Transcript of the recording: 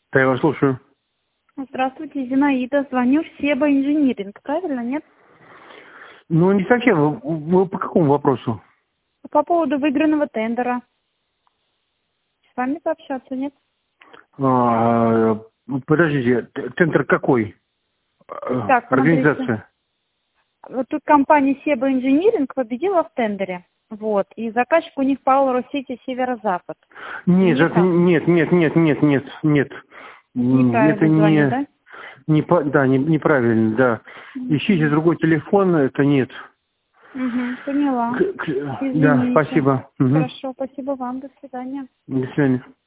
Да, я вас слушаю. Здравствуйте, Зинаида. Звоню в Себа Инжиниринг. Правильно, нет? Ну, не совсем. Вы по какому вопросу? По поводу выигранного тендера. С вами пообщаться, нет? Подождите, тендер какой? Так, смотрите. Организация? Вот тут компания Себа Инжиниринг победила в тендере. Вот. И заказчик у них ПАО Россети Северо-Запад. Нет, Не это так. нет. Это Неправильно звоню, да? неправильно, да. Ищите другой телефон, это нет. Угу, поняла. Да, Извините. спасибо. Мгм. Хорошо, спасибо вам. До свидания. До свидания.